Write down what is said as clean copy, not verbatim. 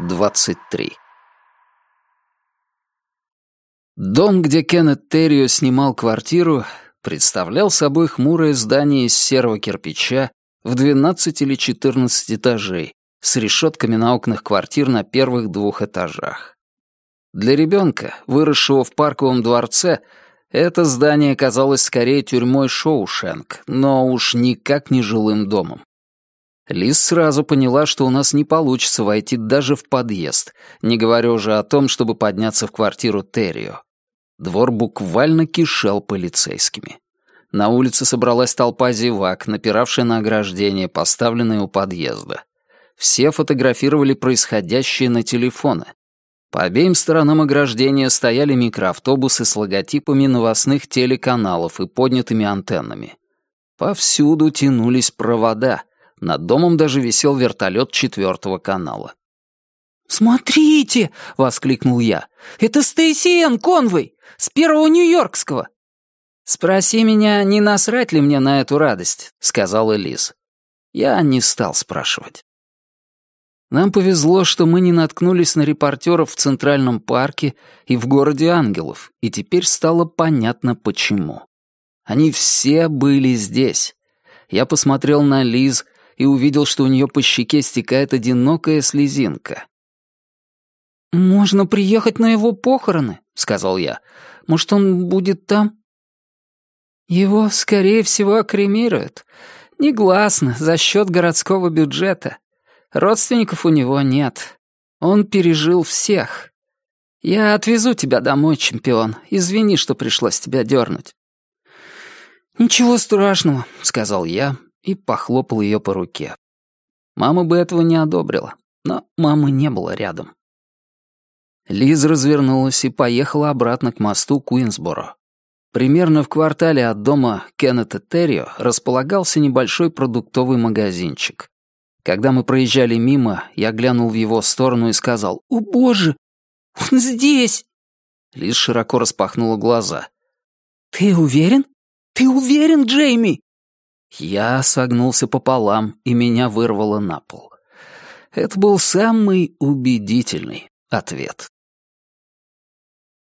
23. Дом, где Кеннет Террио снимал квартиру, представлял собой хмурое здание из серого кирпича в 12 или 14 этажей с решетками на окнах квартир на первых 2 этажах. Для ребенка, выросшего в парковом дворце, это здание казалось скорее тюрьмой Шоушенк, но уж никак не жилым домом. Лиз сразу поняла, что у нас не получится войти даже в подъезд, не говоря уже о том, чтобы подняться в квартиру Террио. Двор буквально кишел полицейскими. На улице собралась толпа зевак, напиравшая на ограждение, поставленное у подъезда. Все фотографировали происходящее на телефоны. По обеим сторонам ограждения стояли микроавтобусы с логотипами новостных телеканалов и поднятыми антеннами. Повсюду тянулись провода. Над домом даже висел вертолет 4-го канала. «Смотрите!» — воскликнул я. «Это Стейси Энн Конвей с 1-го Нью-Йоркского!» «Спроси меня, не насрать ли мне на эту радость?» — сказала Лиз. Я не стал спрашивать. Нам повезло, что мы не наткнулись на репортеров в Центральном парке и в городе ангелов, и теперь стало понятно, почему. Они все были здесь. Я посмотрел на Лиз и увидел, что у нее по щеке стекает одинокая слезинка. «Можно приехать на его похороны», — сказал я. «Может, он будет там?» «Его, скорее всего, кремируют. Негласно, за счет городского бюджета. Родственников у него нет. Он пережил всех. Я отвезу тебя домой, чемпион. Извини, что пришлось тебя дернуть». «Ничего страшного», — сказал я и похлопал ее по руке. Мама бы этого не одобрила, но мамы не было рядом. Лиз развернулась и поехала обратно к мосту Куинсборо. Примерно в квартале от дома Кеннета Террио располагался небольшой продуктовый магазинчик. Когда мы проезжали мимо, я глянул в его сторону и сказал: «О, боже, он здесь!» Лиз широко распахнула глаза. «Ты уверен? Ты уверен, Джейми?» Я согнулся пополам, и меня вырвало на пол. Это был самый убедительный ответ.